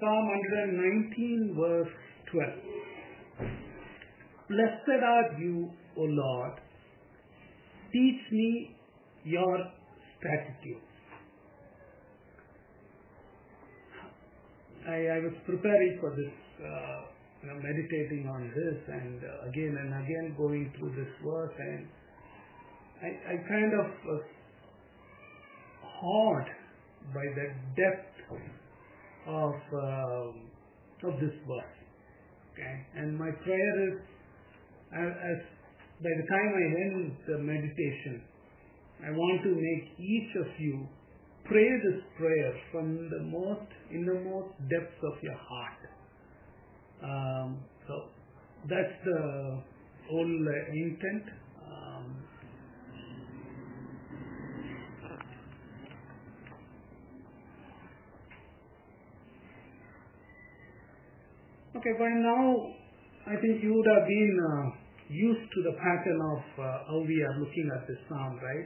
Psalm 119 verse 12. Blessed are you, O Lord. Teach me your statutes. I was preparing for this, meditating on this, and again going through this verse, and I kind of was awed by the depth of this verse. Okay, and my prayer is, as by the time I end the meditation, I want to make each of you pray this prayer from the most innermost depths of your heart. So that's the whole intent. Okay, by now I think you would have been used to the pattern of how we are looking at this psalm, right?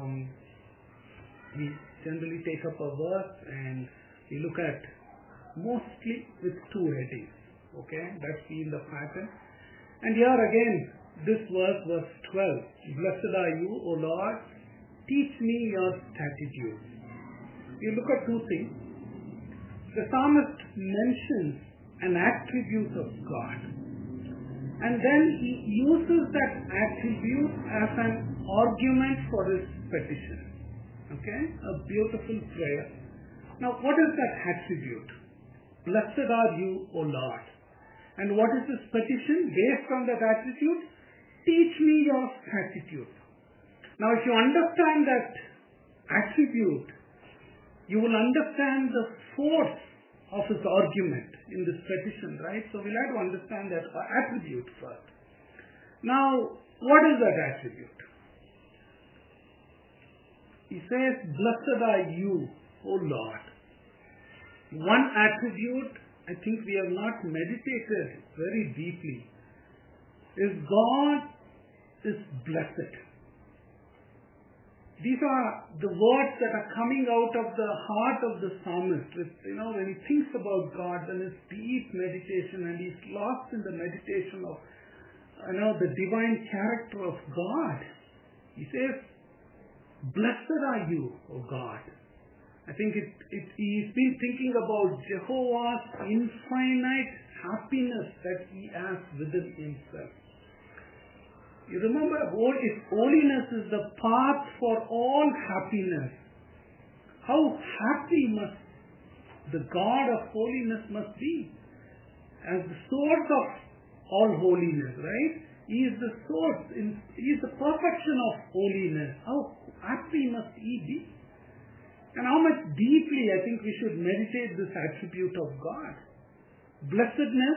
We generally take up a verse and we look at mostly with two headings. Okay, that's been the pattern. And here again, this verse 12. Blessed are you, O Lord, teach me your statutes. We look at two things. The psalmist mentions an attribute of God, and then he uses that attribute as an argument for his petition. Okay, a beautiful prayer. Now, what is that attribute? Blessed are you, O Lord. And what is his petition based on that attribute? Teach me your statutes. Now, if you understand that attribute, you will understand the force of his argument in this petition, right? So we'll have to understand that attribute first. Now, what is that attribute? He says, blessed are you, O Lord. One attribute I think we have not meditated very deeply is God is blessed. These are the words that are coming out of the heart of the psalmist. When he thinks about God, then his deep meditation, and he's lost in the meditation of the divine character of God. He says, blessed are you, O God. I think he's been thinking about Jehovah's infinite happiness that he has within himself. You remember, if holiness is the path for all happiness, how happy must the God of holiness must be? As the source of all holiness, right? He is the source, he is the perfection of holiness. How happy must he be? And how much deeply I think we should meditate this attribute of God. Blessedness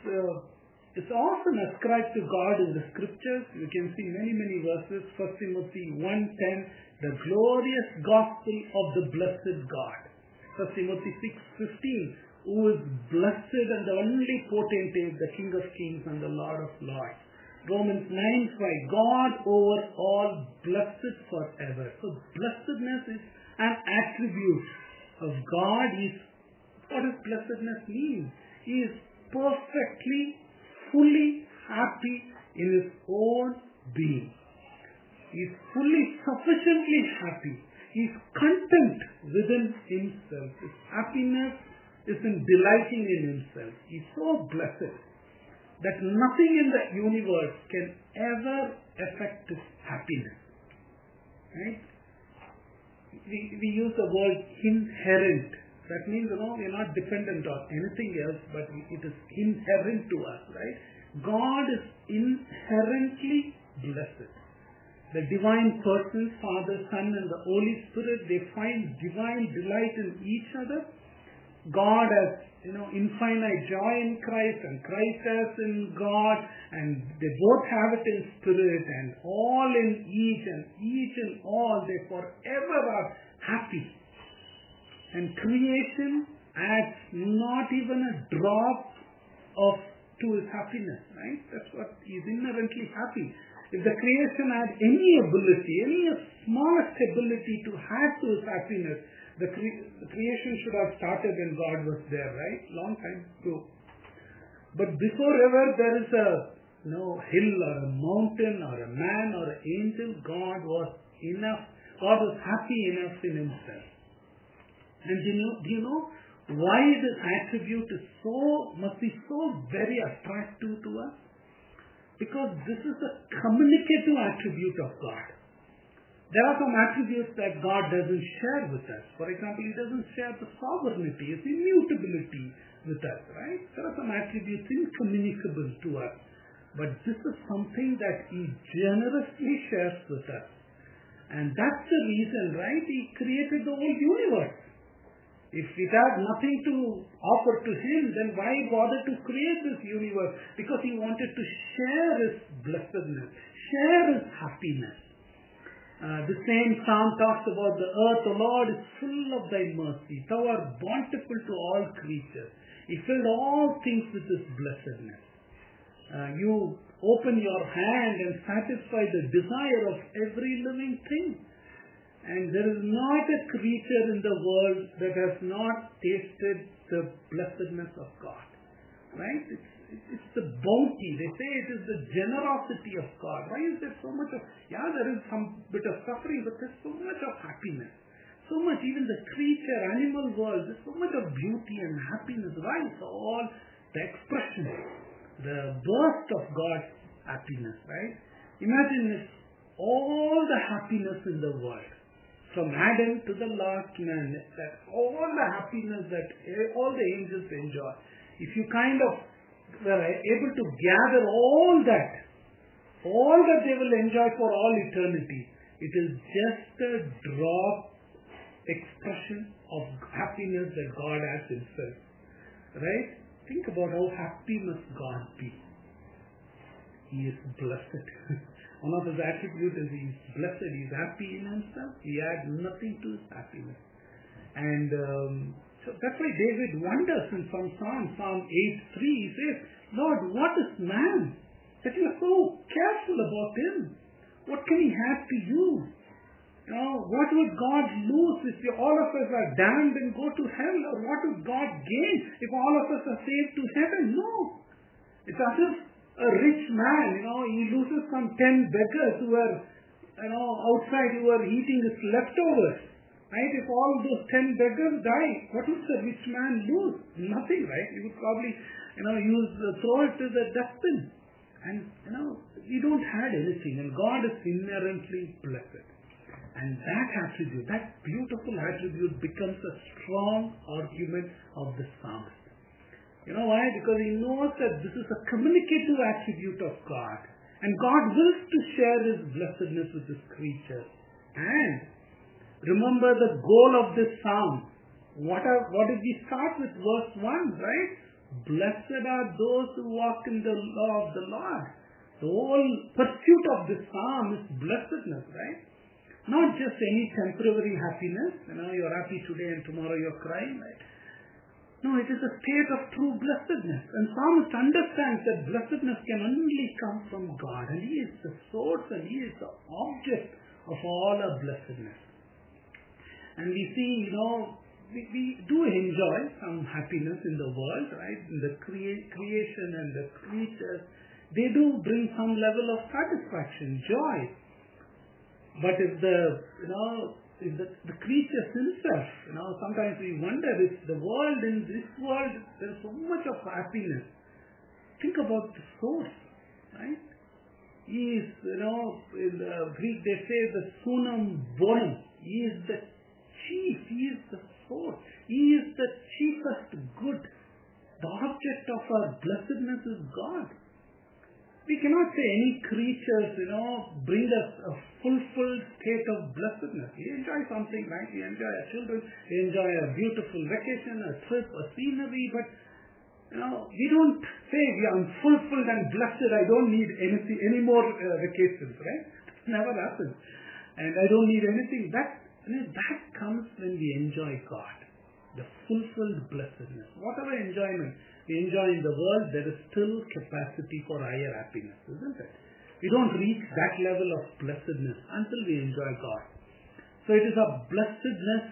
is often ascribed to God in the scriptures. You can see many verses. 1 Timothy 1:10, the glorious gospel of the blessed God. 1 Timothy 6:15, who is blessed and the only potentate, the King of kings and the Lord of lords. Romans 9:5, God over all, blessed forever. So blessedness is an attribute of God. What does blessedness mean? He is perfectly, fully happy in his own being. He is fully, sufficiently happy. He is content within himself. His happiness is in delighting in himself. He is so blessed that nothing in the universe can ever affect his happiness. Right? We use the word inherent. That means, we are not dependent on anything else, but it is inherent to us, right? God is inherently blessed. The divine persons, Father, Son, and the Holy Spirit, they find divine delight in each other. God has, infinite joy in Christ, and Christ has in God, and they both have it in spirit, and all in each, and each in all, they forever are happy. And creation adds not even a drop to his happiness, right? That's what he is inherently happy. If the creation had any ability, any smallest ability to add to his happiness, The creation should have started when God was there, right? Long time ago. But before ever there is a hill or a mountain or a man or an angel, God was enough. God was happy enough in himself. And do you know why this attribute must be so very attractive to us? Because this is a communicative attribute of God. There are some attributes that God doesn't share with us. For example, He doesn't share the sovereignty, His immutability with us, right? There are some attributes incommunicable to us. But this is something that He generously shares with us. And that's the reason, right? He created the whole universe. If it had nothing to offer to Him, then why bother to create this universe? Because He wanted to share His blessedness, share His happiness. The same psalm talks about the earth, O Lord, is full of thy mercy. Thou art bountiful to all creatures. He filled all things with His blessedness. You open your hand and satisfy the desire of every living thing. And there is not a creature in the world that has not tasted the blessedness of God. Right? It's the bounty. They say it is the generosity of God. Why is there so much of, there is some bit of suffering, but there's so much of happiness. So much, even the creature, animal world, there's so much of beauty and happiness. Why? It's all the expression, the burst of God's happiness, right? Imagine if all the happiness in the world, from Adam to the last man, that all the happiness that all the angels enjoy, if you kind of were able to gather all that they will enjoy for all eternity, it is just a drop expression of happiness that God has Himself. Right? Think about how happy must God be. He is blessed. One of His attributes is He is blessed. He is happy in Himself. He adds nothing to His happiness. And so that's why David wonders in some Psalm 8:3, he says, Lord, what is man that you are so careful about him? What can he have to you? What would God lose if all of us are damned and go to hell? Or what would God gain if all of us are saved to heaven? No. It's as if a rich man, he loses some 10 beggars who are, outside who are eating his leftovers. Right? If all those 10 beggars die, what would the rich man lose? Nothing, right? He would probably, throw it to the dustbin. And, we don't have anything. And God is inherently blessed. And that attribute, that beautiful attribute becomes a strong argument of the psalmist. You know why? Because he knows that this is a communicative attribute of God. And God wills to share His blessedness with His creatures. And remember the goal of this psalm. What did we start with? Verse 1, right? Blessed are those who walk in the law of the Lord. The whole pursuit of this psalm is blessedness, right? Not just any temporary happiness. You're happy today and tomorrow you're crying, right? No, it is a state of true blessedness. And psalmist understands that blessedness can only come from God. And He is the source and He is the object of all our blessedness. And we see, we do enjoy some happiness in the world, right? In the creation and the creatures. They do bring some level of satisfaction, joy. But if the creature himself, sometimes we wonder if in this world, there's so much of happiness. Think about the source, right? He is, in the Greek they say the sunam bonum. He is the chief. He is the source. He is the chiefest good. The object of our blessedness is God. We cannot say any creatures, bring us a fulfilled state of blessedness. We enjoy something, right? We enjoy our children. We enjoy a beautiful vacation, a trip, a scenery. But, we don't say I'm fulfilled and blessed. I don't need any more vacations, right? It never happens. And I don't need anything. That comes when we enjoy God. The fulfilled blessedness. Whatever enjoyment we enjoy in the world, there is still capacity for higher happiness, isn't it? We don't reach that level of blessedness until we enjoy God. So it is a blessedness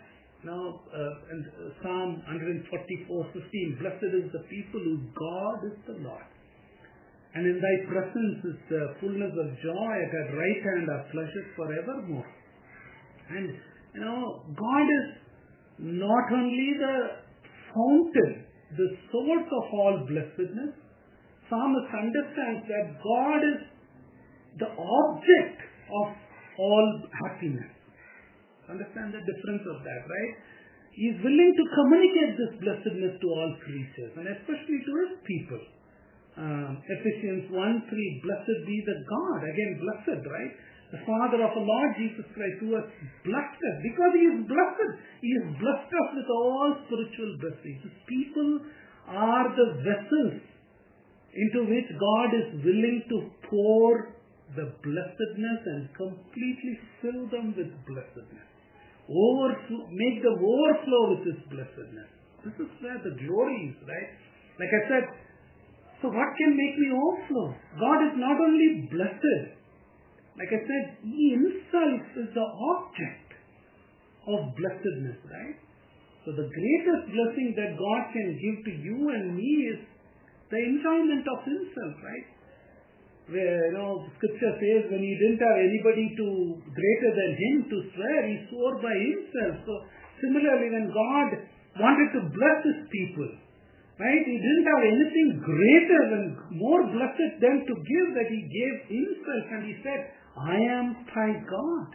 and Psalm 144:15, blessed is the people whose God is the Lord. And in thy presence is the fullness of joy, at thy right hand are pleasures forevermore. And God is not only the fountain, the source of all blessedness. Psalmist understands that God is the object of all happiness. Understand the difference of that, right? He is willing to communicate this blessedness to all creatures, and especially to his people. Ephesians 1:3, blessed be the God, again blessed, right? The Father of our Lord Jesus Christ, who has blessed us. Because he is blessed, he has blessed us with all spiritual blessings. His people are the vessels into which God is willing to pour the blessedness and completely fill them with blessedness. Make them overflow with his blessedness. This is where the glory is, right? Like I said, so what can make me overflow? God is not only blessed, like I said, he himself is the object of blessedness, right? So the greatest blessing that God can give to you and me is the enjoyment of himself, right? Where, scripture says when he didn't have anybody greater than him to swear, he swore by himself. So similarly, when God wanted to bless his people, right, he didn't have anything greater and more blessed than to give, that he gave himself, and he said, I am thy God.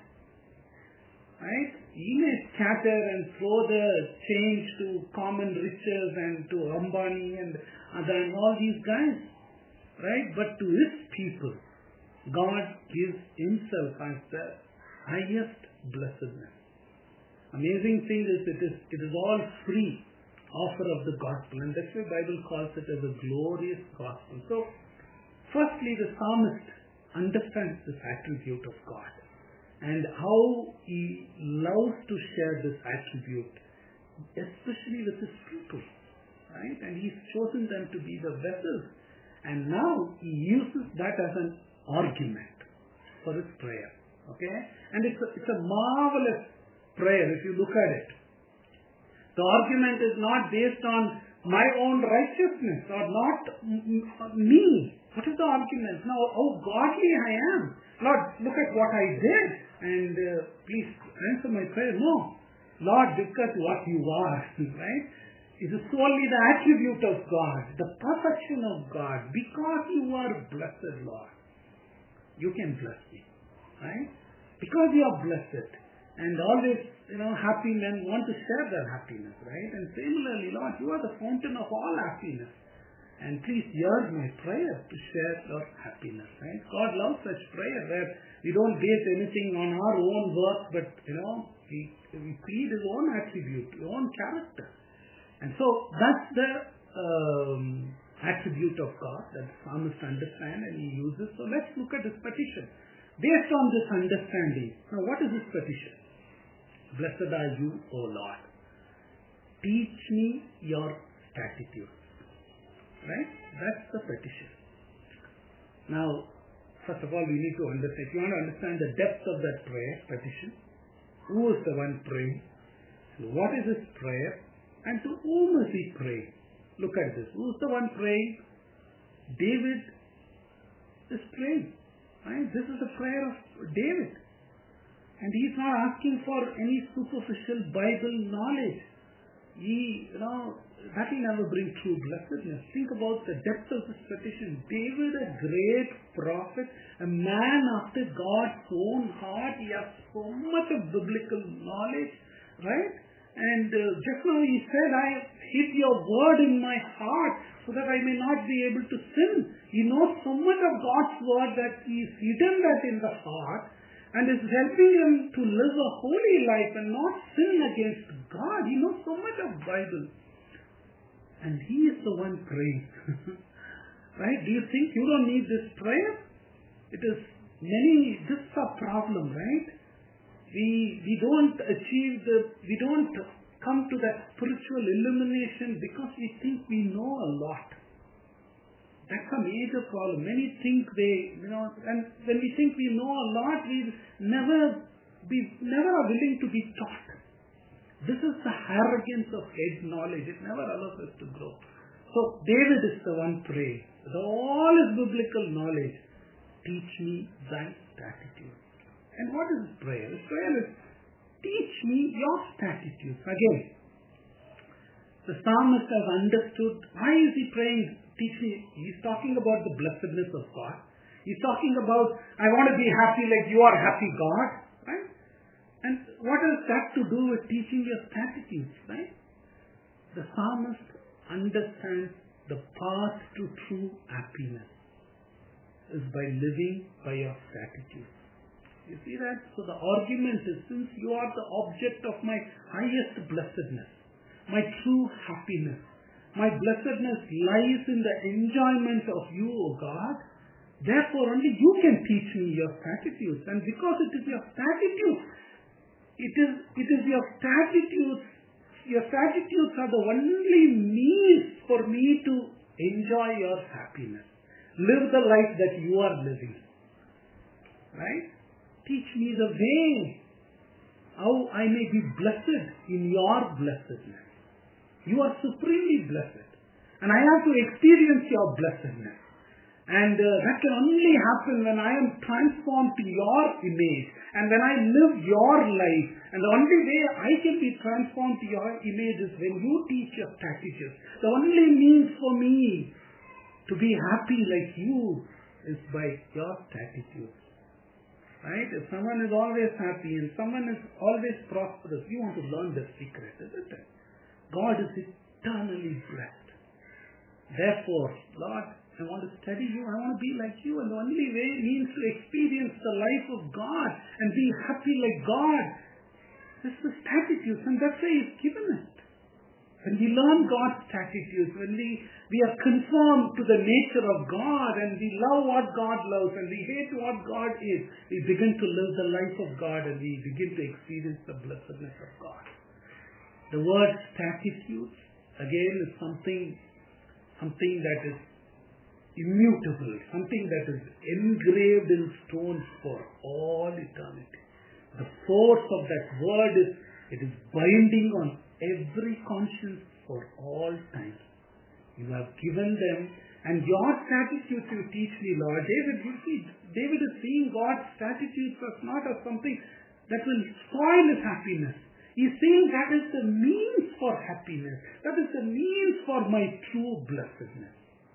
Right? He may scatter and throw the change to common riches and to Ambani and all these guys. Right? But to his people, God gives himself as the highest blessedness. Amazing thing is it is all free offer of the gospel, and that's why the Bible calls it as a glorious gospel. So, firstly, the psalmist understands this attribute of God and how he loves to share this attribute, especially with his people, right? And he's chosen them to be the vessels, and now he uses that as an argument for his prayer. Okay, and it's a marvelous prayer if you look at it. The argument is not based on my own righteousness or not me. What is the argument? Now, how godly I am. Lord, look at what I did, and please answer my prayer. No. Lord, look at what you are. Right? It is solely the attribute of God, the perfection of God. Because you are blessed, Lord, you can bless me. Right? Because you are blessed. And always, happy men want to share their happiness, right? And similarly, Lord, you are the fountain of all happiness. And please hear my prayer to share your happiness, right? God loves such prayer where we don't base anything on our own work, but, we plead his own attribute, his own character. And so that's the attribute of God that the psalmist understands and he uses. So let's look at his petition. Based on this understanding, now what is his petition? Blessed are you, O Lord. Teach me your statutes. Right? That's the petition. Now, first of all, we need to understand. If you want to understand the depth of that prayer, petition, who is the one praying? What is his prayer? And to whom is he praying? Look at this. Who is the one praying? David is praying. Right? This is the prayer of David. And he is not asking for any superficial Bible knowledge. That will never bring true blessedness. Think about the depth of this petition. David, a great prophet, a man after God's own heart. He has so much of biblical knowledge, right? And just now he said, I hid your word in my heart so that I may not be able to sin. He knows so much of God's word that he's hidden that in the heart and is helping him to live a holy life and not sin against God. He knows so much of Bible. And he is the one praying. Right? Do you think you don't need this prayer? This is a problem, right? We don't come to that spiritual illumination because we think we know a lot. That's a major problem. Many think and when we think we know a lot, we never are willing to be taught. This is the arrogance of head knowledge. It never allows us to grow. So David is the one praying. With all his biblical knowledge, teach me thy statutes. And what is his prayer? His prayer is, teach me your statutes. Again, the psalmist has understood. Why is he praying, teach me? He's talking about the blessedness of God. He's talking about, I want to be happy like you are happy, God. Right? And what has that to do with teaching your statutes? Right? The psalmist understands the path to true happiness is by living by your statutes. You see that? So the argument is, since you are the object of my highest blessedness, my true happiness, my blessedness lies in the enjoyment of you, O God. Therefore, only you can teach me your statutes. And because it is your statutes, it is your statutes. Your statutes are the only means for me to enjoy your happiness. Live the life that you are living. Right? Teach me the way how I may be blessed in your blessedness. You are supremely blessed. And I have to experience your blessedness. And that can only happen when I am transformed to your image and when I live your life. And the only way I can be transformed to your image is when you teach your statutes. The only means for me to be happy like you is by your statutes. Right? If someone is always happy and someone is always prosperous, you want to learn the secret, isn't it? God is eternally blessed. Therefore, Lord, I want to study you. I want to be like you. And the only way means to experience the life of God and be happy like God. This is the statutes, and that's why He's given it. When we learn God's statutes, when we are conformed to the nature of God and we love what God loves and we hate what God is, we begin to live the life of God and we begin to experience the blessedness of God. The word statutes, again, is something that is immutable, something that is engraved in stone for all eternity. The force of that word is, it is binding on every conscience for all time. You have given them, and your statutes you teach me, Lord. David is seeing God's statutes as not as something that will spoil his happiness. He's saying that is the means for happiness. That is the means for my true blessedness.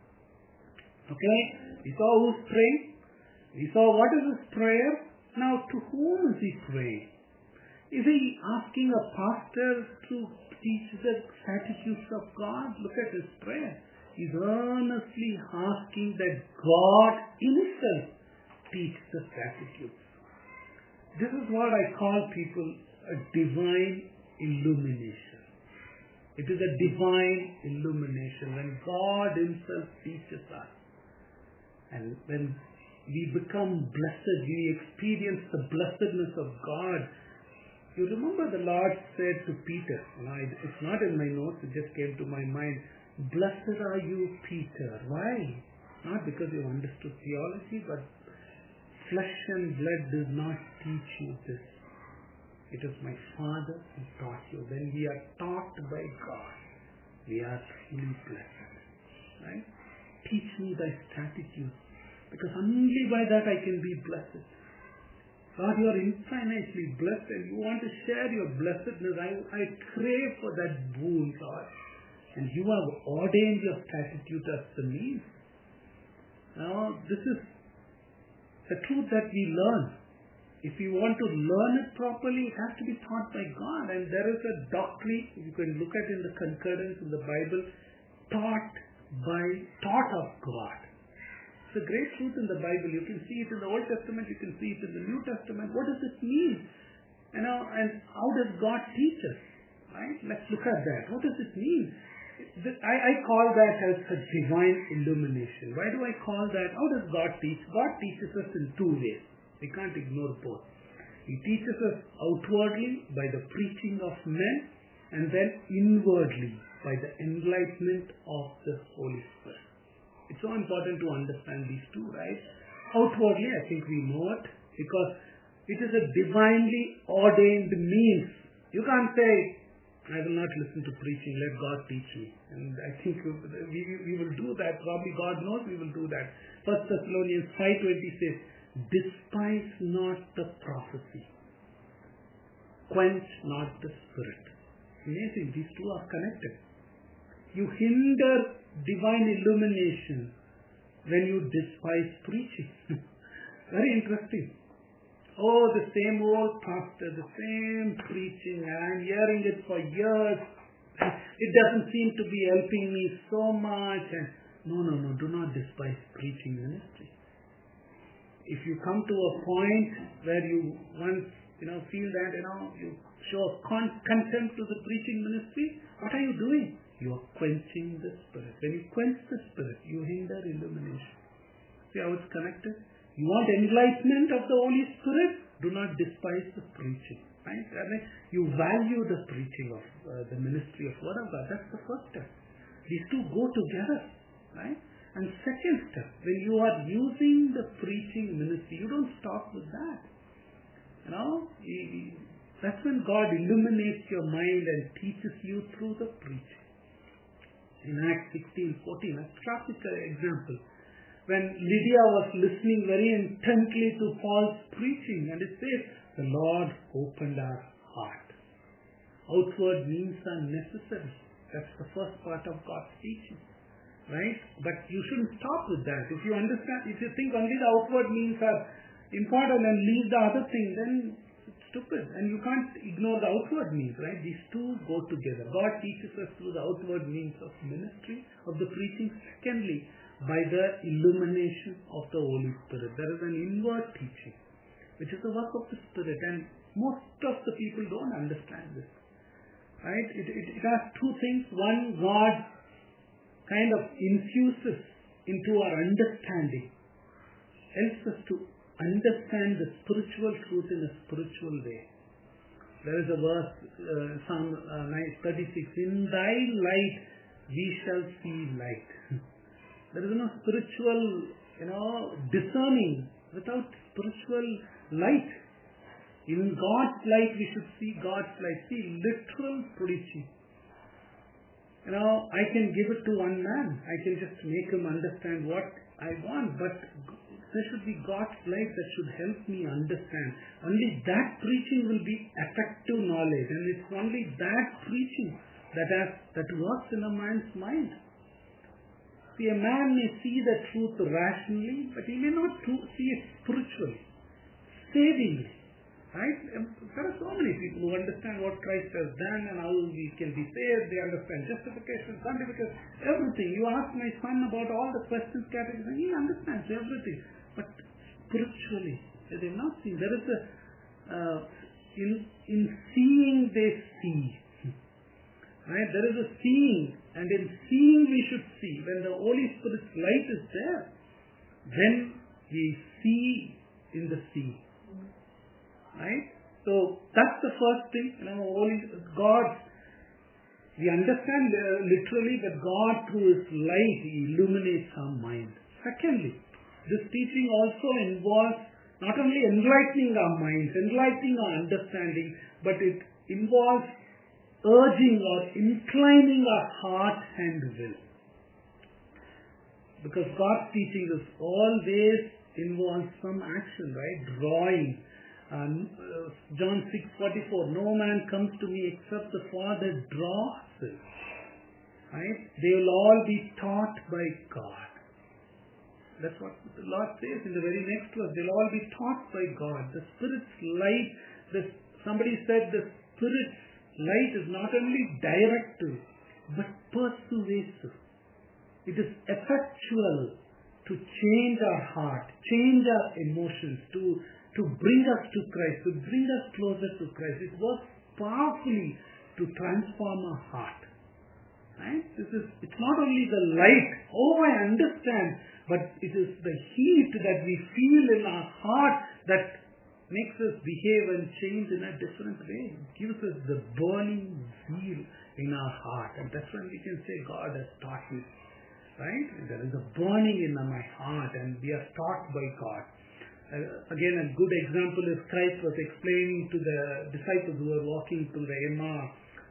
Okay? We saw who's praying. We saw what is his prayer. Now, to whom is he praying? Is he asking a pastor to teach the statutes of God? Look at his prayer. He's earnestly asking that God Himself teach the statutes. This is what I call people a divine illumination. It is a divine illumination when God Himself teaches us. And when we become blessed, we experience the blessedness of God. You remember the Lord said to Peter, it's not in my notes, it just came to my mind, blessed are you, Peter. Why? Not because you understood theology, but flesh and blood does not teach you this. It is my Father who taught you. When we are taught by God, we are truly blessed. Right? Teach me thy statutes, because only by that I can be blessed. God, you are infinitely blessed and you want to share your blessedness. I crave for that boon, God. And you have ordained your statute as the means. Now, this is the truth that we learn. If we want to learn it properly, it has to be taught by God. And there is a doctrine, you can look at in the concordance in the Bible, taught of God. It's a great truth in the Bible. You can see it in the Old Testament, you can see it in the New Testament. What does it mean? And how does God teach us? Right? Let's look at that. What does it mean? I call that as a divine illumination. Why do I call that? How does God teach? God teaches us in two ways. We can't ignore both. He teaches us outwardly by the preaching of men, and then inwardly by the enlightenment of the Holy Spirit. It's so important to understand these two, right? Outwardly, I think we know it, because it is a divinely ordained means. You can't say, I will not listen to preaching. Let God teach me. And I think we will do that. Probably God knows we will do that. 1 Thessalonians 5:20 says, despise not the prophecy. Quench not the spirit. Amazing. These two are connected. You hinder divine illumination when you despise preaching. Very interesting. Oh, the same old pastor, the same preaching, and I'm hearing it for years. It doesn't seem to be helping me so much. And no, do not despise preaching ministry. If you come to a point where you once, feel that, you show contempt to the preaching ministry, what are you doing? You are quenching the spirit. When you quench the spirit, you hinder illumination. See how it's connected? You want enlightenment of the Holy Spirit? Do not despise the preaching. Right? I mean, you value the preaching of the ministry of Word of God. That's the first step. These two go together. Right? And second step, when you are using the preaching ministry, you don't stop with that. That's when God illuminates your mind and teaches you through the preaching. In Acts 16:14, a classic example. When Lydia was listening very intently to Paul's preaching, and it says, the Lord opened our heart. Outward means are necessary. That's the first part of God's teaching. Right? But you shouldn't stop with that. If you think only the outward means are important and leave the other thing, then it's stupid. And you can't ignore the outward means, right? These two go together. God teaches us through the outward means of ministry, of the preaching. Secondly, by the illumination of the Holy Spirit. There is an inward teaching, which is the work of the Spirit, and most of the people don't understand this. Right? It has two things. One, God kind of infuses into our understanding, helps us to understand the spiritual truth in a spiritual way. There is a verse, Psalm 36, in thy light we shall see light. There is no spiritual, discerning without spiritual light. In God's light, we should see God's light. See, literal preaching. I can give it to one man. I can just make him understand what I want. But there should be God's light that should help me understand. Only that preaching will be effective knowledge. And it's only that preaching that works in a man's mind. See, a man may see the truth rationally, but he may not see it spiritually, savingly. Right? There are so many people who understand what Christ has done and how we can be saved. They understand justification, sanctification, everything. You ask my son about all the questions categories, and he understands everything. But spiritually, they have not seen. There is in seeing they see. Right? There is a seeing. And in seeing we should see. When the Holy Spirit's light is there, then we see in the sea. Right? So that's the first thing. God, we understand literally that God through His light illuminates our mind. Secondly, this teaching also involves not only enlightening our minds, enlightening our understanding, but it involves urging or inclining our heart and will. Because God's teaching is always involves some action, right? Drawing. John 6:44, no man comes to me except the Father draws him. Right? They will all be taught by God. That's what the Lord says in the very next verse. They'll all be taught by God. The Spirit's light, somebody said the Spirit's light is not only directive, but persuasive. It is effectual to change our heart, change our emotions, to bring us to Christ, to bring us closer to Christ. It works powerfully to transform our heart. Right? It's not only the light, I understand, but it is the heat that we feel in our heart that makes us behave and change in a different way. It gives us the burning zeal in our heart. And that's when we can say, God has taught me. Right? There is a burning in my heart and we are taught by God. Again, a good example is Christ was explaining to the disciples who were walking to the Emmaus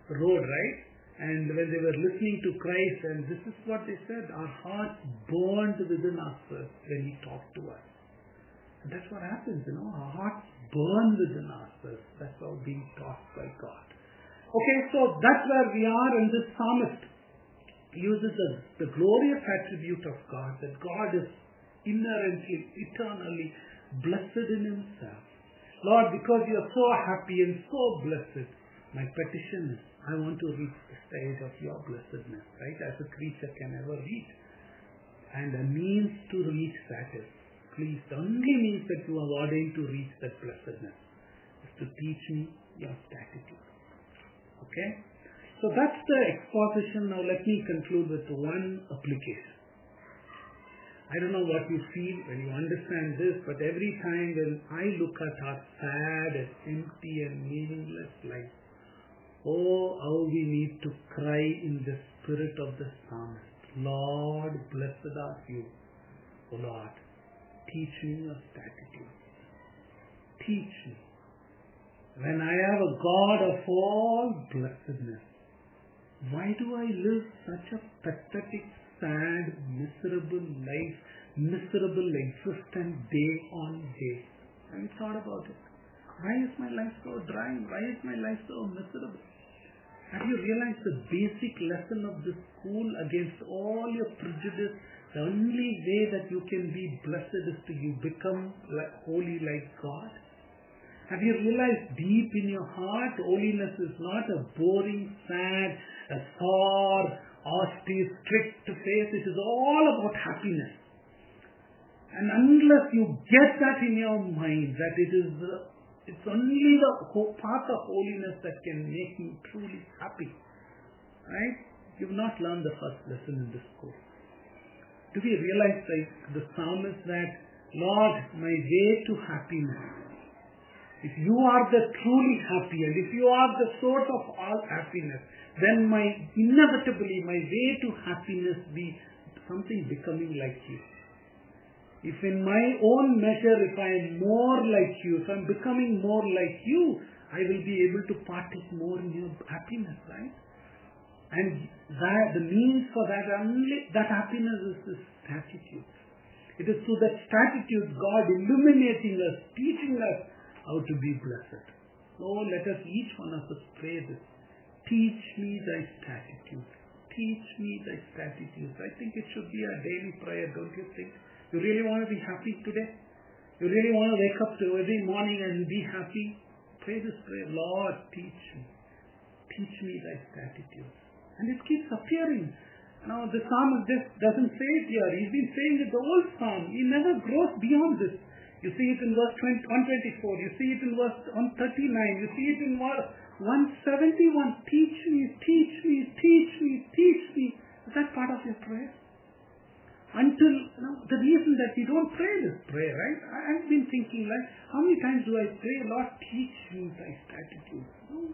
road, right? And when they were listening to Christ, and this is what they said, our hearts burned within us when He talked to us. And that's what happens, our hearts burn within ourselves. That's how being taught by God. Okay, so that's where we are, and this psalmist uses the glorious attribute of God, that God is inherently, eternally blessed in Himself. Lord, because You are so happy and so blessed, my petition is, I want to reach the stage of Your blessedness, right, as a creature can ever reach. And a means to reach that is, please, the only means that You have ordained to reach that blessedness is to teach me Your statutes. Okay? So that's the exposition. Now let me conclude with one application. I don't know what you feel when you understand this, but every time when I look at our sad and empty and meaningless life, oh, how we need to cry in the spirit of the psalmist. Lord, blessed are You. O Lord, teach me Your statutes. Teach me. When I have a God of all blessedness, why do I live such a pathetic, sad, miserable life, miserable existence day on day? Have you thought about it? Why is my life so dry? Why is my life so miserable? Have you realized the basic lesson of this school against all your prejudice? The only way that you can be blessed is to you become holy like God. Have you realized deep in your heart, holiness is not a boring, sad, a sour, austere, strict face. It is all about happiness. And unless you get that in your mind, that it's only the path of holiness that can make you truly happy, right? You've not learned the first lesson in this course. Do we realize the psalmist that, Lord, my way to happiness, if You are the truly happy, and if You are the source of all happiness, then inevitably my way to happiness be something becoming like You. If in my own measure, if I am more like You, if I am becoming more like You, I will be able to partake more in Your happiness, right? And the means for that happiness is the statutes. It is through that statutes God illuminating us, teaching us how to be blessed. So let us, each one of us, pray this. Teach me Thy statutes. Teach me Thy statutes. I think it should be a daily prayer, don't you think? You really want to be happy today? You really want to wake up every morning and be happy? Pray this prayer. Lord, teach me. Teach me Thy statutes. And it keeps appearing. Now the psalmist just doesn't say it here. He's been saying it the whole psalm. He never grows beyond this. You see it in verse 124. You see it in verse 139. You see it in verse 171. Teach me, teach me, teach me, teach me. Is that part of your prayer? Until, the reason that we don't pray this prayer, right? I've been thinking, like, how many times do I pray, Lord, teach me Thy statutes?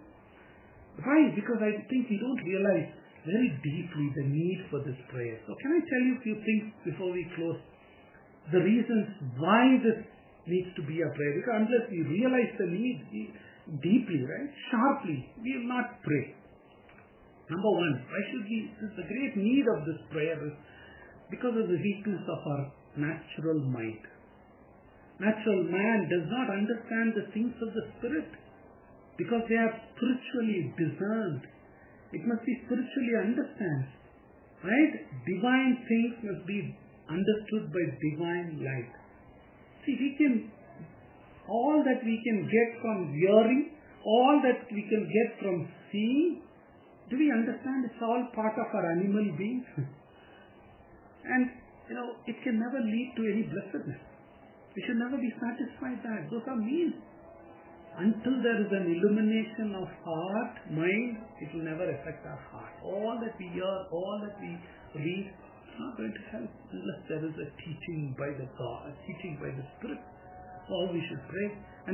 Why? Because I think we don't realize very deeply the need for this prayer. So can I tell you a few things before we close? The reasons why this needs to be a prayer. Because unless we realize the need deeply, right, sharply, we will not pray. Number one, why should we? The great need of this prayer is because of the weakness of our natural mind. Natural man does not understand the things of the Spirit because they are spiritually discerned. It must be spiritually understood, right? Divine things must be understood by divine light. See, all that we can get from hearing, all that we can get from seeing, do we understand it's all part of our animal beings? And, it can never lead to any blessedness. We should never be satisfied that. Those are means. Until there is an illumination of heart, mind, it will never affect our heart. All that we hear, all that we read, is not going to help unless there is a teaching by the God, a teaching by the Spirit. So we should pray. And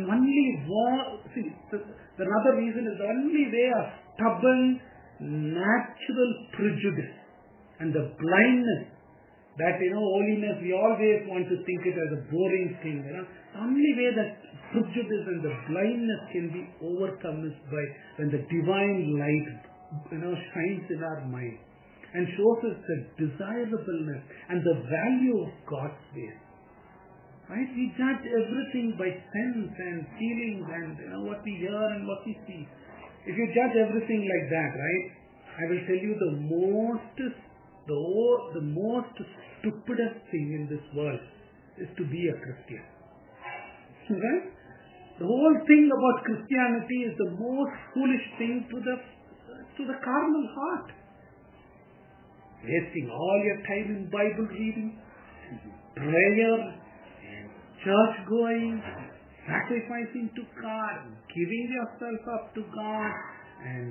another reason is the only way of stubborn, natural prejudice and the blindness that, holiness, we always want to think it as a boring thing. The only way that prejudice and the blindness can be overcome is by when the divine light, shines in our mind and shows us the desirableness and the value of God's ways. Right? We judge everything by sense and feelings and what we hear and what we see. If you judge everything like that, right, I will tell you the most stupidest thing in this world is to be a Christian. Right? The whole thing about Christianity is the most foolish thing to the carnal heart. Wasting all your time in Bible reading, prayer, church going, sacrificing to God, giving yourself up to God, and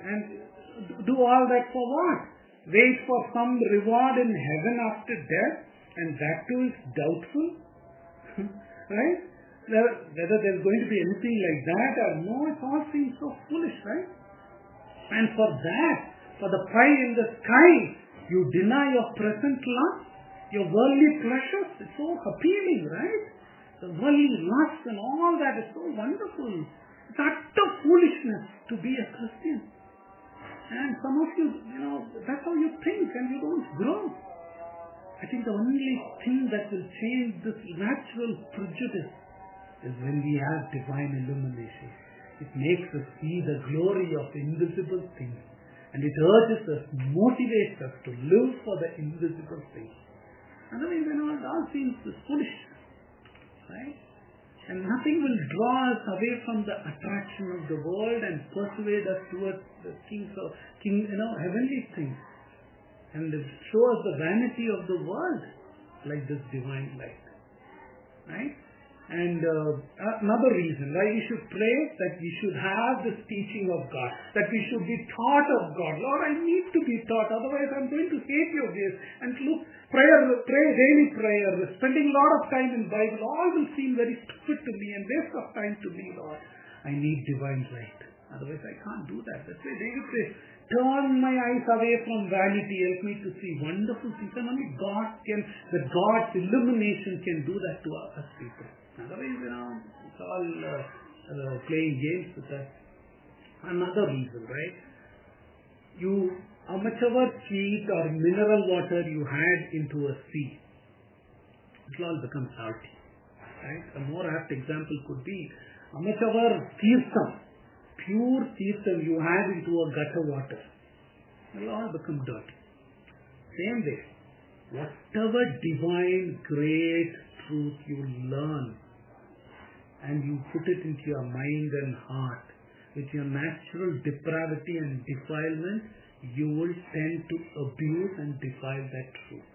do all that for what? Wait for some reward in heaven after death, and that too is doubtful. Right? Whether there's going to be anything like that or no, it all seems so foolish, right? And for that, for the pie in the sky, you deny your present love, your worldly pleasures. It's so appealing, right? The worldly lust and all that is so wonderful. It's utter foolishness to be a Christian. And some of you, that's how you think and you don't grow. I think the only thing that will change this natural prejudice is when we have divine illumination. It makes us see the glory of invisible things. And it urges us, motivates us to live for the invisible things. Otherwise, it all seems foolish. Right? And nothing will draw us away from the attraction of the world and persuade us towards the heavenly things. And show us the vanity of the world like this divine light. Right? And another reason why we should pray, that we should have this teaching of God, that we should be taught of God. Lord, I need to be taught, otherwise I'm going to hate your ways. And look, daily prayer, spending a lot of time in Bible, all will seem very stupid to me and waste of time to me, Lord. I need divine light. Otherwise I can't do that. That's why David says, turn my eyes away from vanity, help me to see wonderful things. And only God's illumination can do that to us people. Otherwise, it's all playing games with us. Another reason, right? How much ever sweet or mineral water you had into a sea, it will all become salty. Right? A more apt example could be, how much ever pure teastam you had into a gutter water, it will all become dirty. Same way, whatever divine, great truth you learn, and you put it into your mind and heart, with your natural depravity and defilement, you will tend to abuse and defile that truth.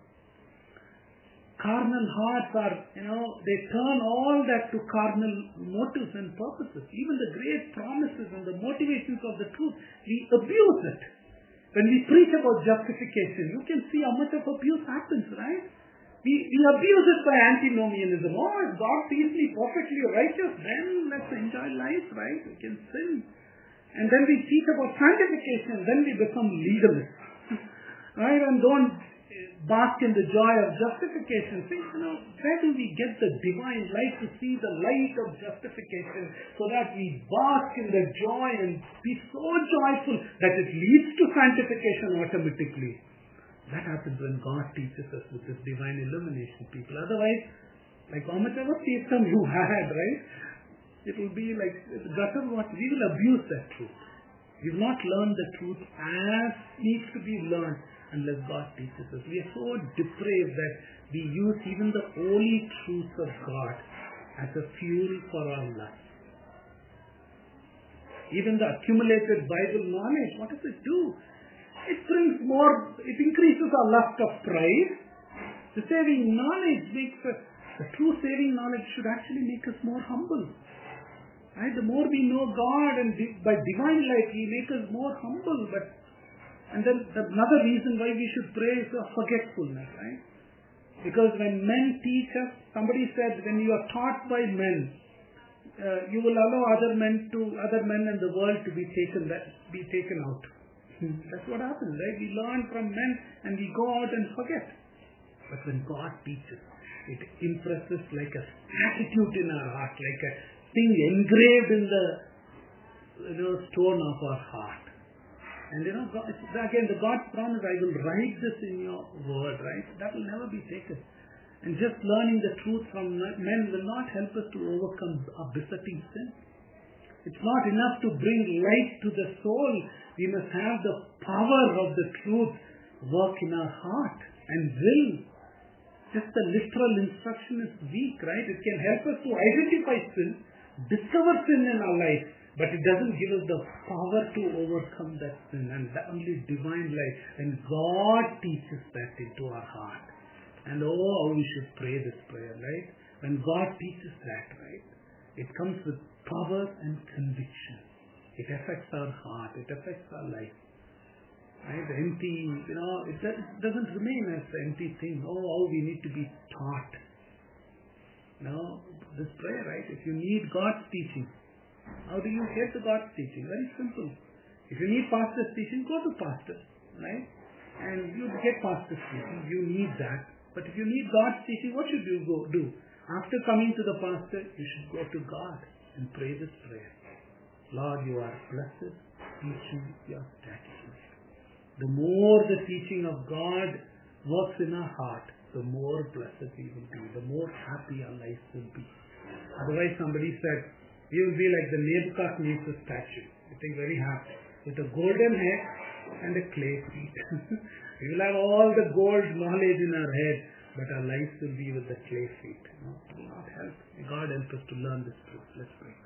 Carnal hearts are, they turn all that to carnal motives and purposes. Even the great promises and the motivations of the truth, we abuse it. When we preach about justification, you can see how much of abuse happens, right? We abuse it by antinomianism. Oh, if God sees me perfectly righteous, then let's enjoy life, right? We can sin. And then we teach about sanctification, then we become legalists. Right? And don't bask in the joy of justification. Think, where do we get the divine light to see the light of justification so that we bask in the joy and be so joyful that it leads to sanctification automatically? That happens when God teaches us with this divine illumination, people. Otherwise, like how much ever system you had, right? It will be like gutter water. We will abuse that truth. We will not learn the truth as needs to be learned unless God teaches us. We are so depraved that we use even the holy truths of God as a fuel for our lust. Even the accumulated Bible knowledge, what does it do? It increases our lust of pride. The saving knowledge the true saving knowledge should actually make us more humble. Right? The more we know God and by divine light, He makes us more humble. And then another reason why we should pray is forgetfulness, right? Because when men teach us, somebody said, when you are taught by men, you will allow other men and the world to be taken out. That's what happens, right? We learn from men and we go out and forget. But when God teaches, It impresses like a statute in our heart, like a thing engraved in the stone of our heart. And God, again, the God's promise, I will write this in your word, right? That will never be taken. And just learning the truth from men will not help us to overcome our besetting sin. It's not enough to bring light to the soul. We must have the power of the truth work in our heart and will. Just the literal instruction is weak, right? It can help us to identify sin, discover sin in our life, but it doesn't give us the power to overcome that sin. And that only divine life. And God teaches that into our heart. And how we should pray this prayer, right? When God teaches that, right? It comes with power and conviction. It affects our heart. It affects our life. Right? The empty, it doesn't remain as the empty thing. How we need to be taught. This prayer, right? If you need God's teaching, how do you get to God's teaching? Very simple. If you need pastor's teaching, go to pastor, right? And you get pastor's teaching. You need that. But if you need God's teaching, what should you do? After coming to the pastor, you should go to God and pray this prayer. Lord, you are blessed, teaching your statutes. The more the teaching of God works in our heart, the more blessed we will be, the more happy our lives will be. Otherwise, somebody said, we will be like the Nebuchadnezzar statue. I think very happy. With a golden head and a clay feet. We will have all the gold knowledge in our head, but our lives will be with the clay feet. It will not help. God help us to learn this truth. Let's pray.